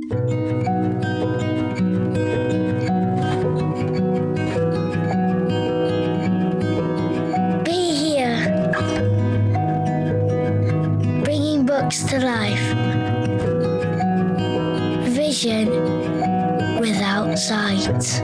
Be here, bringing books to life. Vision without sight.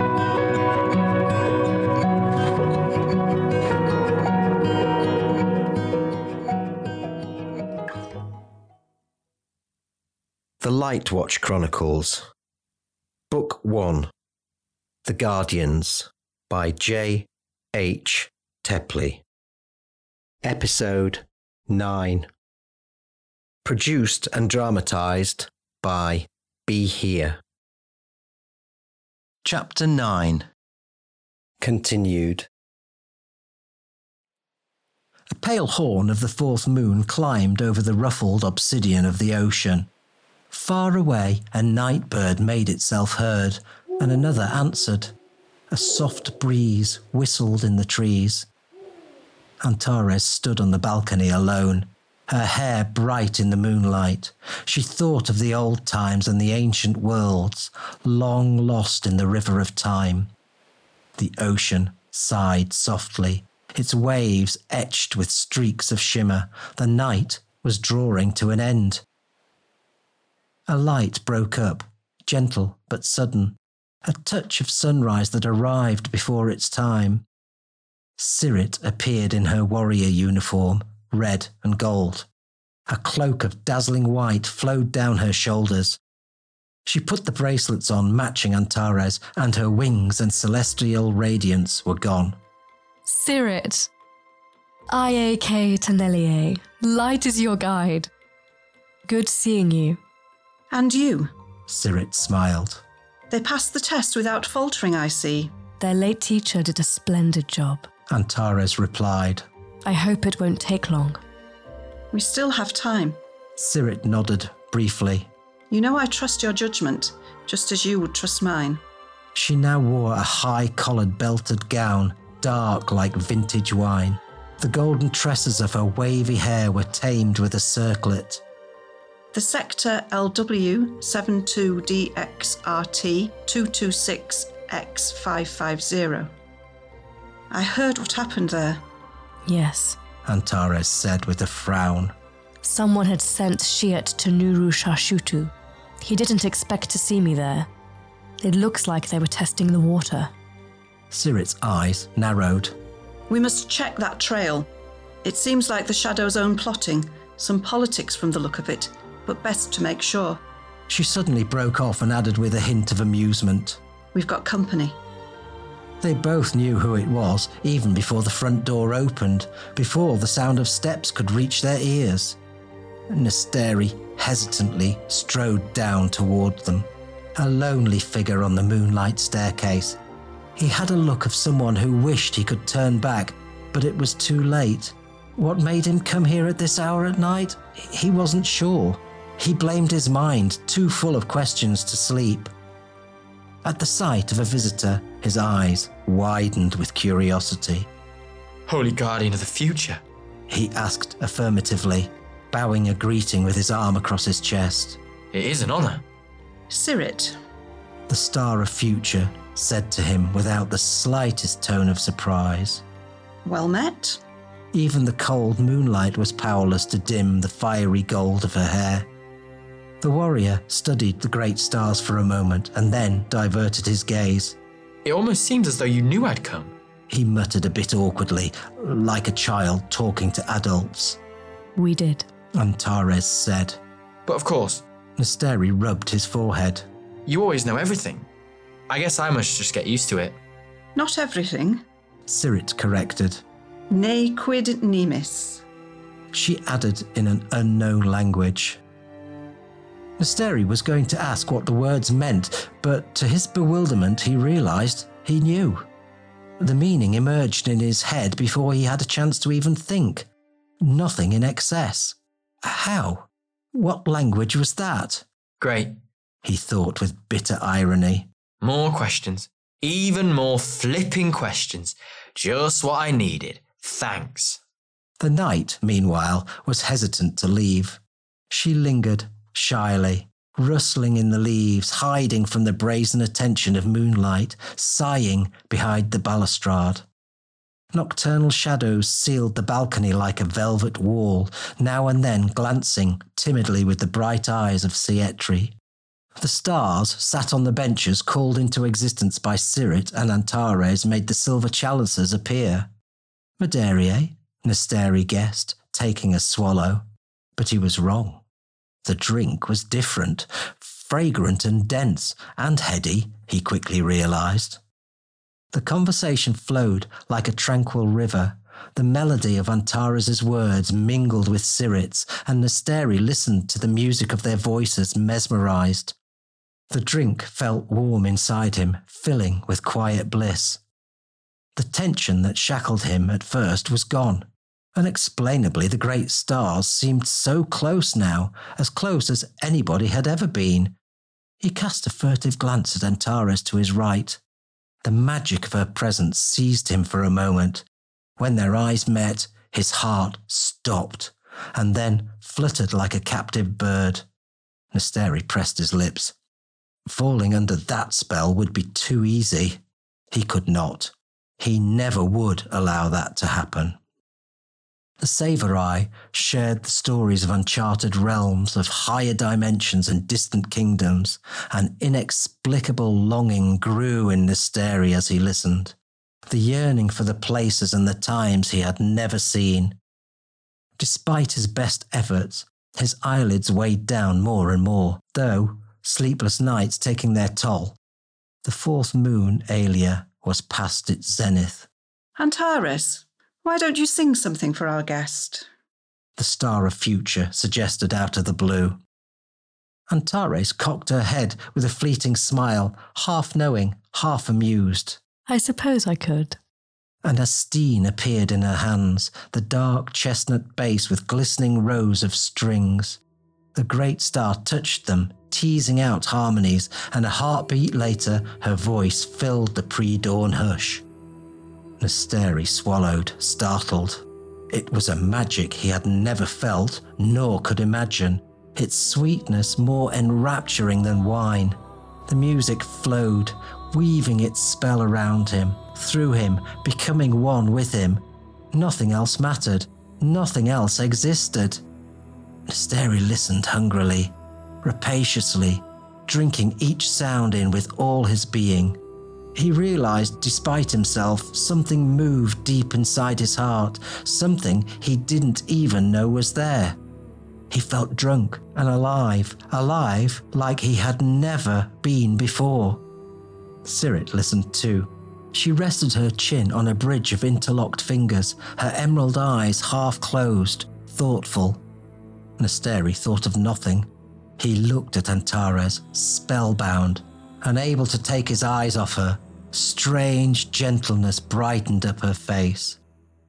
The Lightwatch Chronicles, Book 1, The Guardians, by J. H. Tepley. Episode 9. Produced and dramatised by Be Here. Chapter 9. Continued. A pale horn of the fourth moon climbed over the ruffled obsidian of the ocean. Far away, a night bird made itself heard, and another answered. A soft breeze whistled in the trees. Antares stood on the balcony alone, her hair bright in the moonlight. She thought of the old times and the ancient worlds, long lost in the river of time. The ocean sighed softly, its waves etched with streaks of shimmer. The night was drawing to an end. A light broke up, gentle but sudden, a touch of sunrise that arrived before its time. Sirit appeared in her warrior uniform, red and gold. A cloak of dazzling white flowed down her shoulders. She put the bracelets on matching Antares, and her wings and celestial radiance were gone. Sirit, IAK Tenelier, light is your guide. Good seeing you. And you? Sirit smiled. They passed the test without faltering, I see. Their late teacher did a splendid job. Antares replied. I hope it won't take long. We still have time. Sirit nodded briefly. You know I trust your judgment, just as you would trust mine. She now wore a high-collared belted gown, dark like vintage wine. The golden tresses of her wavy hair were tamed with a circlet. The sector LW72DXRT 226X550. I heard what happened there. Yes, Antares said with a frown. Someone had sent Shiat to Nuru Shashutu. He didn't expect to see me there. It looks like they were testing the water. Sirit's eyes narrowed. We must check that trail. It seems like the Shadow's own plotting, some politics from the look of it, but best to make sure. She suddenly broke off and added with a hint of amusement. We've got company. They both knew who it was, even before the front door opened, before the sound of steps could reach their ears. Nesteri hesitantly strode down toward them, a lonely figure on the moonlight staircase. He had a look of someone who wished he could turn back, but it was too late. What made him come here at this hour at night? He wasn't sure. He blamed his mind, too full of questions to sleep. At the sight of a visitor, his eyes widened with curiosity. Holy Guardian of the Future? He asked affirmatively, bowing a greeting with his arm across his chest. It is an honour. Sirit. The Star of Future said to him without the slightest tone of surprise. Well met. Even the cold moonlight was powerless to dim the fiery gold of her hair. The warrior studied the great stars for a moment and then diverted his gaze. It almost seemed as though you knew I'd come. He muttered a bit awkwardly, like a child talking to adults. We did, Antares said. But of course. Nesteri rubbed his forehead. You always know everything. I guess I must just get used to it. Not everything. Sirit corrected. Ne quid nimis. She added in an unknown language. Nesteri was going to ask what the words meant, but to his bewilderment he realised he knew. The meaning emerged in his head before he had a chance to even think. Nothing in excess. How? What language was that? Great, he thought with bitter irony. More questions. Even more flipping questions. Just what I needed. Thanks. The knight, meanwhile, was hesitant to leave. She lingered, shyly, rustling in the leaves, hiding from the brazen attention of moonlight, sighing behind the balustrade. Nocturnal shadows sealed the balcony like a velvet wall, now and then glancing timidly with the bright eyes of Sietri. The stars sat on the benches called into existence by Sirit and Antares made the silver chalices appear. Medarie, Nesteri guessed, taking a swallow. But he was wrong. The drink was different, fragrant and dense, and heady, he quickly realised. The conversation flowed like a tranquil river. The melody of Antares' words mingled with Sirit's, and Nesteri listened to the music of their voices mesmerised. The drink felt warm inside him, filling with quiet bliss. The tension that shackled him at first was gone. Unexplainably, the great stars seemed so close now, as close as anybody had ever been. He cast a furtive glance at Antares to his right. The magic of her presence seized him for a moment. When their eyes met, his heart stopped, and then fluttered like a captive bird. Nesteri pressed his lips. Falling under that spell would be too easy. He could not. He never would allow that to happen. The Saverai shared the stories of uncharted realms, of higher dimensions and distant kingdoms. An inexplicable longing grew in Nesteri as he listened. The yearning for the places and the times he had never seen. Despite his best efforts, his eyelids weighed down more and more, though, sleepless nights taking their toll, the fourth moon, Aelia, was past its zenith. Antares, why don't you sing something for our guest? The star of future suggested out of the blue. Antares cocked her head with a fleeting smile, half knowing, half amused. I suppose I could. And a stein appeared in her hands, the dark chestnut bass with glistening rows of strings. The great star touched them, teasing out harmonies, and a heartbeat later her voice filled the pre-dawn hush. Nesteri swallowed, startled. It was a magic he had never felt, nor could imagine, its sweetness more enrapturing than wine. The music flowed, weaving its spell around him, through him, becoming one with him. Nothing else mattered, nothing else existed. Nesteri listened hungrily, rapaciously, drinking each sound in with all his being. He realised, despite himself, something moved deep inside his heart, something he didn't even know was there. He felt drunk and alive like he had never been before. Sirit listened too. She rested her chin on a bridge of interlocked fingers, her emerald eyes half closed, thoughtful. Nesteri thought of nothing. He looked at Antares, spellbound, unable to take his eyes off her. Strange gentleness brightened up her face.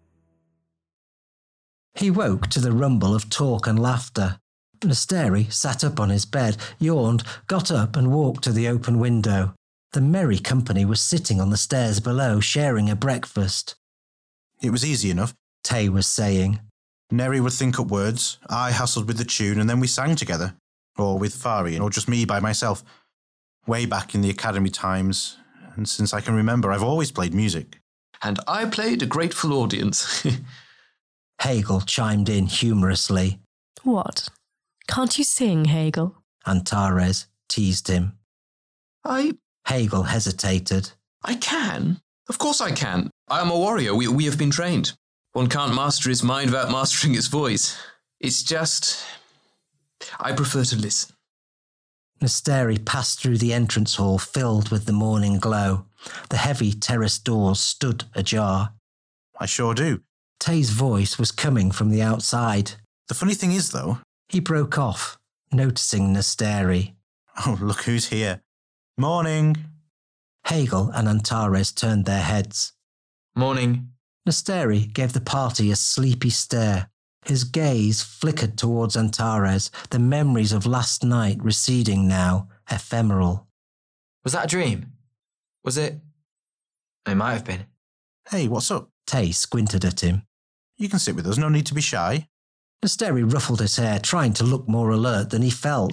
He woke to the rumble of talk and laughter. Nesteri sat up on his bed, yawned, got up and walked to the open window. The merry company was sitting on the stairs below, sharing a breakfast. It was easy enough, Tay was saying. Neri would think up words, I hustled with the tune, and then we sang together. Or with Farian, or just me by myself. Way back in the academy times, and since I can remember, I've always played music. And I played a grateful audience. Hegel chimed in humorously. What? Can't you sing, Hegel? Antares teased him. Hegel hesitated. I can. Of course I can. I am a warrior. We have been trained. One can't master his mind without mastering his voice. It's just... I prefer to listen. Nesteri passed through the entrance hall filled with the morning glow. The heavy terrace doors stood ajar. I sure do. Tay's voice was coming from the outside. The funny thing is, though... He broke off, noticing Nesteri. Oh, look who's here. Morning. Hegel and Antares turned their heads. Morning. Nesteri gave the party a sleepy stare. His gaze flickered towards Antares, the memories of last night receding now, ephemeral. Was that a dream? Was it? It might have been. Hey, what's up? Tay squinted at him. You can sit with us, no need to be shy. Nesteri ruffled his hair, trying to look more alert than he felt.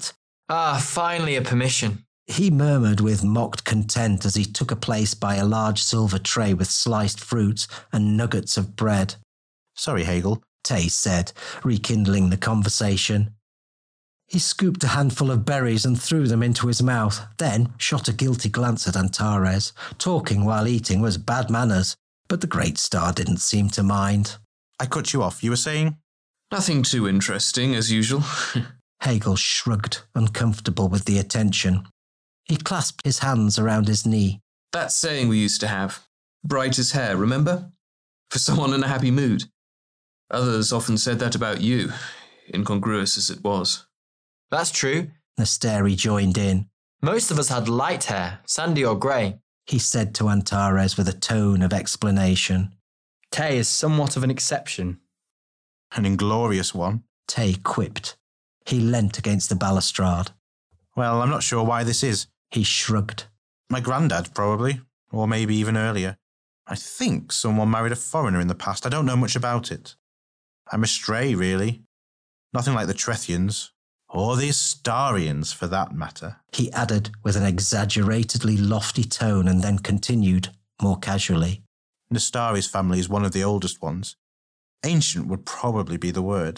Ah, finally a permission. He murmured with mocked content as he took a place by a large silver tray with sliced fruits and nuggets of bread. Sorry, Hegel, Tay said, rekindling the conversation. He scooped a handful of berries and threw them into his mouth, then shot a guilty glance at Antares. Talking while eating was bad manners, but the Great Star didn't seem to mind. I cut you off. You were saying? Nothing too interesting, as usual. Hegel shrugged, uncomfortable with the attention. He clasped his hands around his knee. That saying we used to have. Bright as hair, remember? For someone in a happy mood. Others often said that about you, incongruous as it was. That's true. Nasteri joined in. Most of us had light hair, sandy or grey. He said to Antares with a tone of explanation. Tay is somewhat of an exception. An inglorious one. Tay quipped. He leant against the balustrade. Well, I'm not sure why this is. He shrugged. My granddad, probably. Or maybe even earlier. I think someone married a foreigner in the past. I don't know much about it. I'm astray, really. Nothing like the Trethians. Or the Astarians, for that matter. He added with an exaggeratedly lofty tone and then continued, more casually. Nastari's family is one of the oldest ones. Ancient would probably be the word.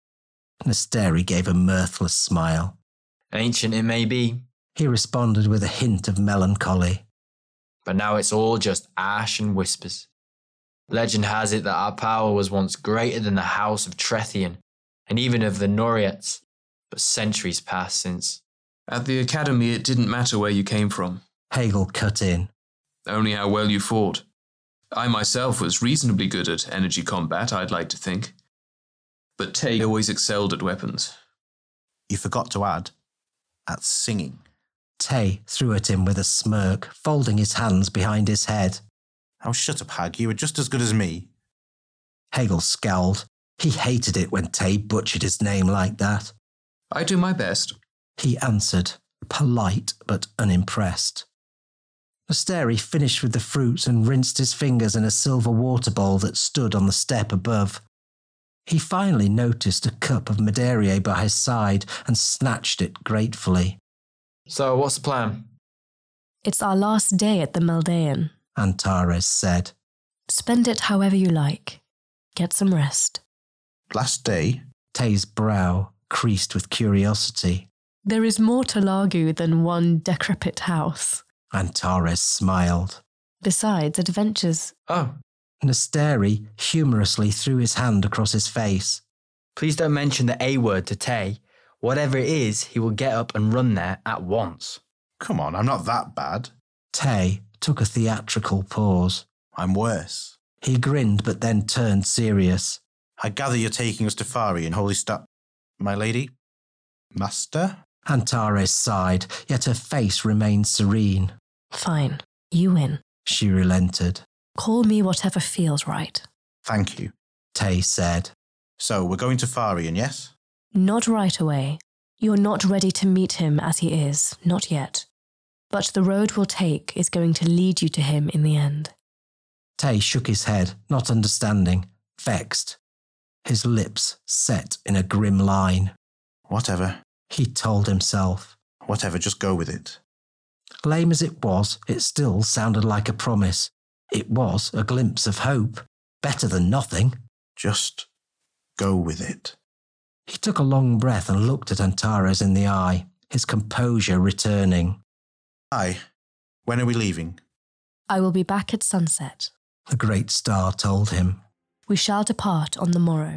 Nasteri gave a mirthless smile. Ancient it may be. He responded with a hint of melancholy. But now it's all just ash and whispers. Legend has it that our power was once greater than the house of Trethian, and even of the Noriets, but centuries passed since. At the academy, it didn't matter where you came from. Hegel cut in. Only how well you fought. I myself was reasonably good at energy combat, I'd like to think. But Tay always excelled at weapons. You forgot to add, at singing. Tay threw at him with a smirk, folding his hands behind his head. Oh, shut up, Hag. You were just as good as me. Hegel scowled. He hated it when Tay butchered his name like that. I do my best. He answered, polite but unimpressed. Nasteri finished with the fruits and rinsed his fingers in a silver water bowl that stood on the step above. He finally noticed a cup of Medarie by his side and snatched it gratefully. So, what's the plan? It's our last day at the Meldean, Antares said. Spend it however you like. Get some rest. Last day? Tay's brow creased with curiosity. There is more to Largu than one decrepit house. Antares smiled. Besides, adventures. Oh. Nasteri humorously threw his hand across his face. Please don't mention the A word to Tay. Whatever it is, he will get up and run there at once. Come on, I'm not that bad. Tay took a theatrical pause. I'm worse. He grinned but then turned serious. I gather you're taking us to Fari and Holy My lady? Master? Antares sighed, yet her face remained serene. Fine, you win. She relented. Call me whatever feels right. Thank you, Tay said. So we're going to Farian, yes? Not right away. You're not ready to meet him as he is, not yet. But the road we'll take is going to lead you to him in the end. Tay shook his head, not understanding, vexed. His lips set in a grim line. Whatever, he told himself. Whatever, just go with it. Lame as it was, it still sounded like a promise. It was a glimpse of hope. Better than nothing. Just go with it. He took a long breath and looked at Antares in the eye, his composure returning. Aye. When are we leaving? I will be back at sunset. The Great Star told him. We shall depart on the morrow.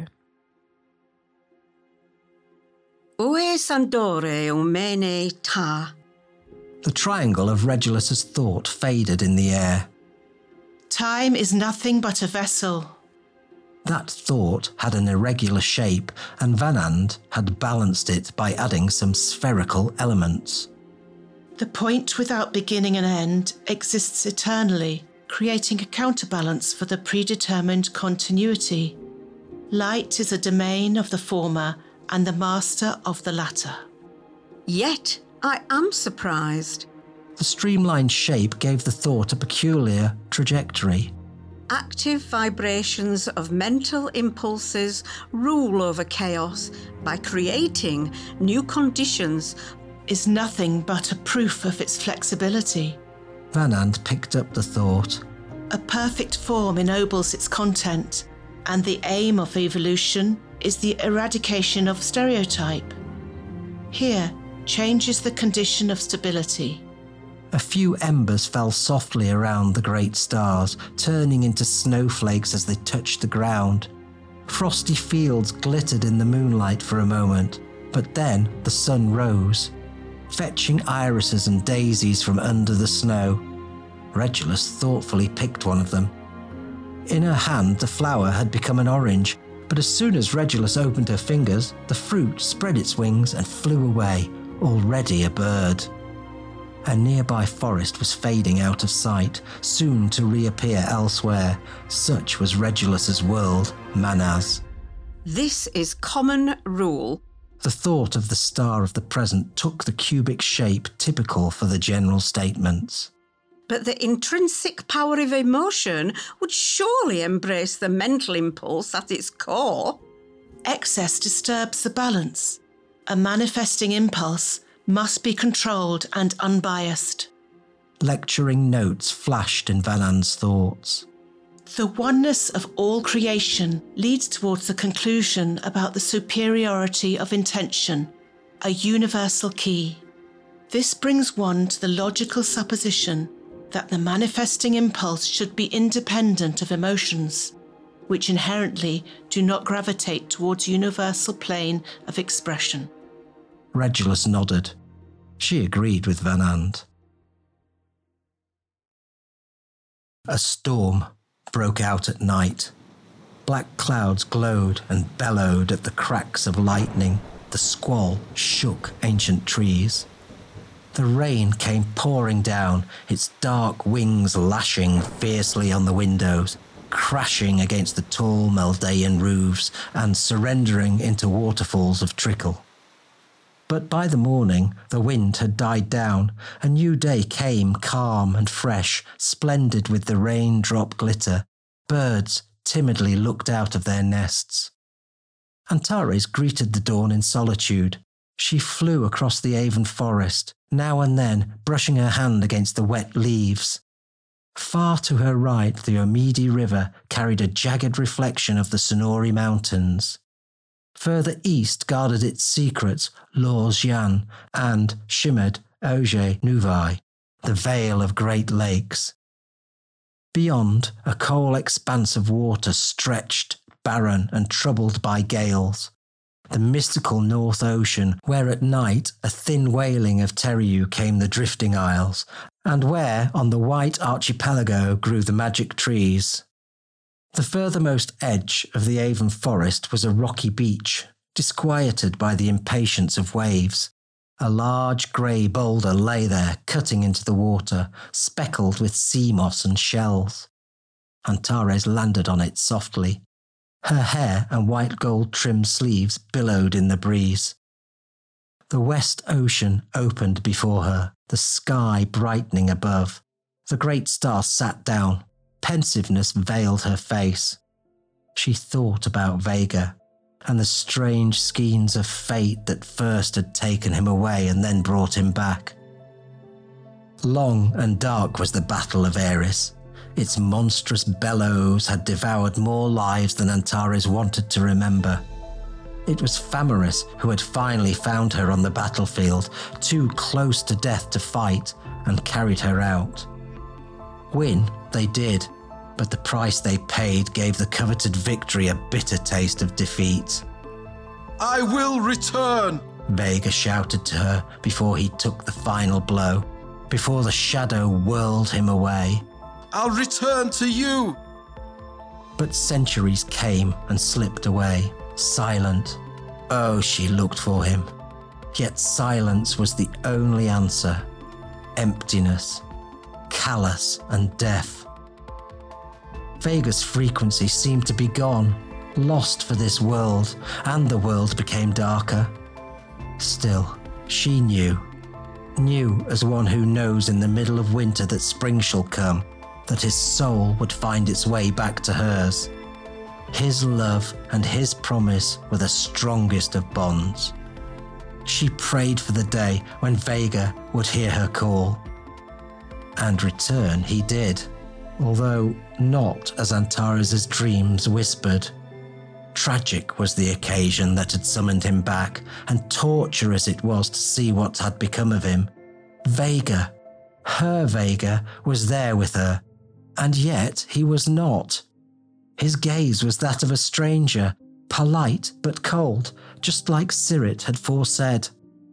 Ue Sandore umene ta. The triangle of Regulus's thought faded in the air. Time is nothing but a vessel. That thought had an irregular shape, and Vanand had balanced it by adding some spherical elements. The point without beginning and end exists eternally, creating a counterbalance for the predetermined continuity. Light is a domain of the former and the master of the latter. Yet, I am surprised. The streamlined shape gave the thought a peculiar trajectory. Active vibrations of mental impulses rule over chaos by creating new conditions is nothing but a proof of its flexibility. Vanand picked up the thought. A perfect form ennobles its content, and the aim of evolution is the eradication of stereotype. Here, change is the condition of stability. A few embers fell softly around the great stars, turning into snowflakes as they touched the ground. Frosty fields glittered in the moonlight for a moment, but then the sun rose, fetching irises and daisies from under the snow. Regulus thoughtfully picked one of them. In her hand, the flower had become an orange, but as soon as Regulus opened her fingers, the fruit spread its wings and flew away, already a bird. A nearby forest was fading out of sight, soon to reappear elsewhere. Such was Regulus's world, Manaz. This is common rule. The thought of the star of the present took the cubic shape typical for the general statements. But the intrinsic power of emotion would surely embrace the mental impulse at its core. Excess disturbs the balance. A manifesting impulse must be controlled and unbiased. Lecturing notes flashed in Vanand's thoughts. The oneness of all creation leads towards the conclusion about the superiority of intention, a universal key. This brings one to the logical supposition that the manifesting impulse should be independent of emotions, which inherently do not gravitate towards universal plane of expression. Regulus nodded. She agreed with Vanand. A storm broke out at night. Black clouds glowed and bellowed at the cracks of lightning. The squall shook ancient trees. The rain came pouring down, its dark wings lashing fiercely on the windows, crashing against the tall Meldaean roofs and surrendering into waterfalls of trickle. But by the morning, the wind had died down. A new day came, calm and fresh, splendid with the raindrop glitter. Birds timidly looked out of their nests. Antares greeted the dawn in solitude. She flew across the Avon forest, now and then brushing her hand against the wet leaves. Far to her right, the Omidi River carried a jagged reflection of the Sonori Mountains. Further east guarded its secrets Lorjian and shimmered Auge Nuvai, the veil of great lakes. Beyond, a coal expanse of water stretched, barren and troubled by gales. The mystical North Ocean, where at night a thin wailing of Teriu came the drifting isles, and where on the white archipelago grew the magic trees. The furthermost edge of the Avon forest was a rocky beach, disquieted by the impatience of waves. A large grey boulder lay there, cutting into the water, speckled with sea moss and shells. Antares landed on it softly. Her hair and white gold-trimmed sleeves billowed in the breeze. The West Ocean opened before her, the sky brightening above. The great star sat down. Pensiveness veiled her face. She thought about Vega and the strange skeins of fate that first had taken him away and then brought him back. Long and dark was the Battle of Eris. Its monstrous bellows had devoured more lives than Antares wanted to remember. It was Famaris who had finally found her on the battlefield, too close to death to fight, and carried her out. Win they did, but the price they paid gave the coveted victory a bitter taste of defeat. "I will return!" Vega shouted to her before he took the final blow, before the shadow whirled him away. "I'll return to you!" But centuries came and slipped away, silent. Oh, she looked for him. Yet silence was the only answer. Emptiness, callous and deaf. Vega's frequency seemed to be gone, lost for this world, and the world became darker. Still, she knew as one who knows in the middle of winter that spring shall come, that his soul would find its way back to hers. His love and his promise were the strongest of bonds. she prayed for the day when Vega would hear her call. And return he did, although not as Antares' dreams whispered. Tragic was the occasion that had summoned him back, and torturous it was to see what had become of him. Vega, her Vega, was there with her, and yet he was not. His gaze was that of a stranger, polite but cold, just like Sirit had foresaid.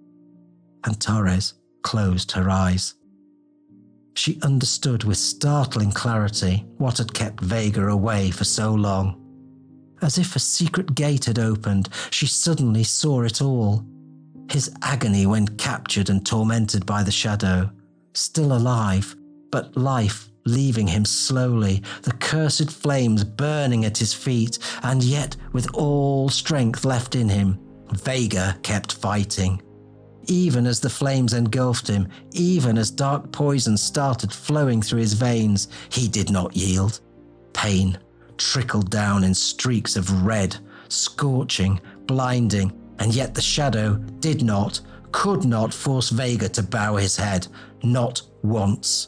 Antares closed her eyes. She understood with startling clarity what had kept Vega away for so long. As if a secret gate had opened, she suddenly saw it all. His agony when captured and tormented by the shadow, still alive, but life leaving him slowly, the cursed flames burning at his feet, and yet with all strength left in him, Vega kept fighting. Even as the flames engulfed him, even as dark poison started flowing through his veins, he did not yield. Pain trickled down in streaks of red, scorching, blinding, and yet the shadow did not, could not force Vega to bow his head, not once.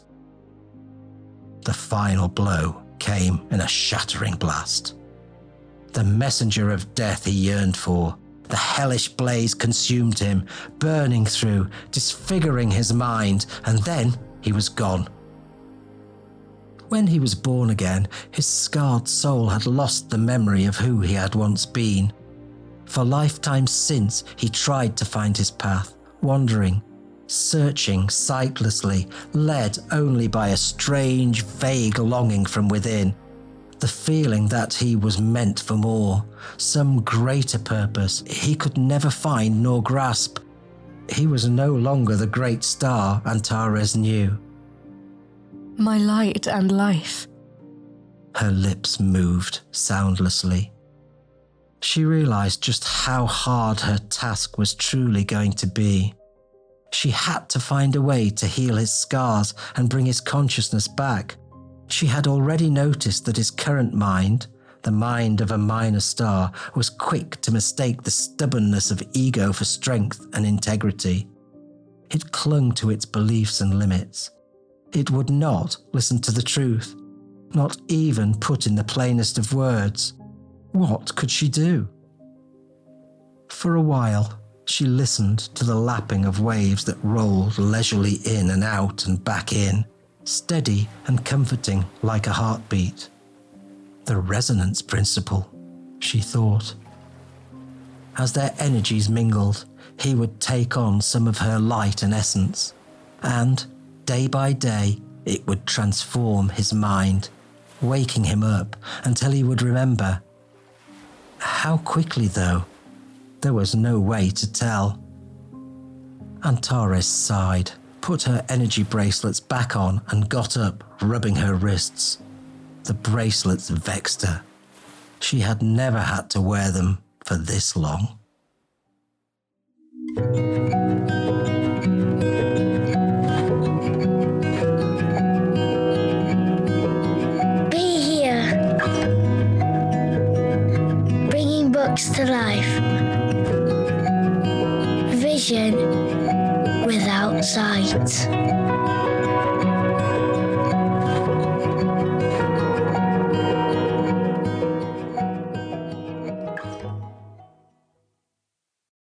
The final blow came in a shattering blast. The messenger of death he yearned for, the hellish blaze consumed him, burning through, disfiguring his mind, and then he was gone. When he was born again, his scarred soul had lost the memory of who he had once been. For lifetimes since, he tried to find his path, wandering, searching sightlessly, led only by a strange, vague longing from within. The feeling that he was meant for more, some greater purpose he could never find nor grasp. He was no longer the great star Antares knew. My light and life. Her lips moved soundlessly. She realized just how hard her task was truly going to be. She had to find a way to heal his scars and bring his consciousness back. She had already noticed that his current mind, the mind of a minor star, was quick to mistake the stubbornness of ego for strength and integrity. It clung to its beliefs and limits. It would not listen to the truth, not even put in the plainest of words. What could she do? For a while, she listened to the lapping of waves that rolled leisurely in and out and back in, steady and comforting like a heartbeat. The resonance principle, she thought. As their energies mingled, he would take on some of her light and essence, and day by day it would transform his mind, waking him up until he would remember. How quickly, though? There was no way to tell. Antares sighed, put her energy bracelets back on and got up, rubbing her wrists. The bracelets vexed her. She had never had to wear them for this long. Be here, bringing books to life. Vision without sight.